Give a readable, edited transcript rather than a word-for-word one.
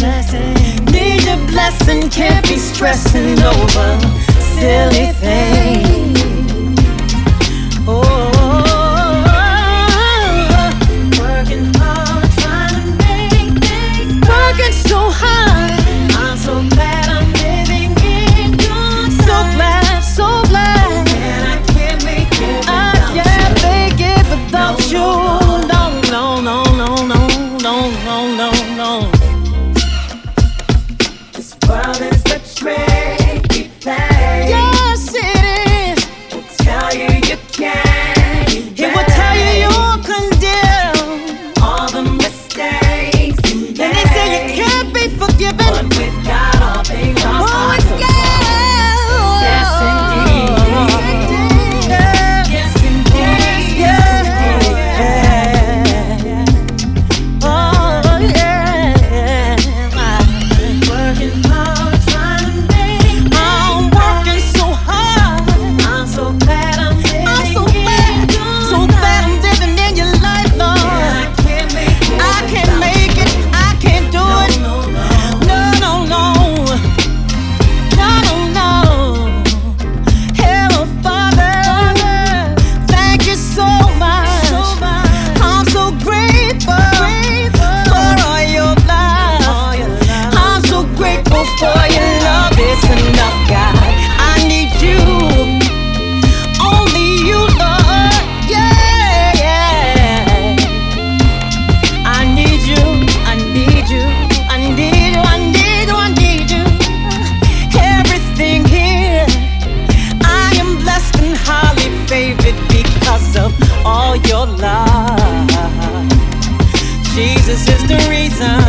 Need your blessing, can't be stressing over silly things. Oh, working hard, trying to make things right. Working so hard, I'm so glad I'm living in good times. So glad, so glad. And I can't make it without you. I can't make it without you. No, no, no, no, no, no, no, no, no. This world is a tricky place. Yes, it is. It'll tell you you can't. It will tell you you're condemned. All the mistakes you made. And they say you can't be forgiven. But with God, all things are possible. Yes, indeed. Yes, indeed. Yes, indeed. Oh, yeah. Working hard, trying to make it. I'm working so hard. I'm so glad I'm living. I'm so glad, so glad I'm living in your life, Lord. And I can't make it. I can't make it. I can't do it. No, no, no, no, no, no. Hello, Father. Thank you so much. I'm so grateful for all your love. I'm so grateful for your love. It's enough, God. I need you. Only you, Lord. Yeah, yeah. I need you. I need you. I need you. I need you. I need you. Everything here. I am blessed and highly favored because of all your love. Jesus is the reason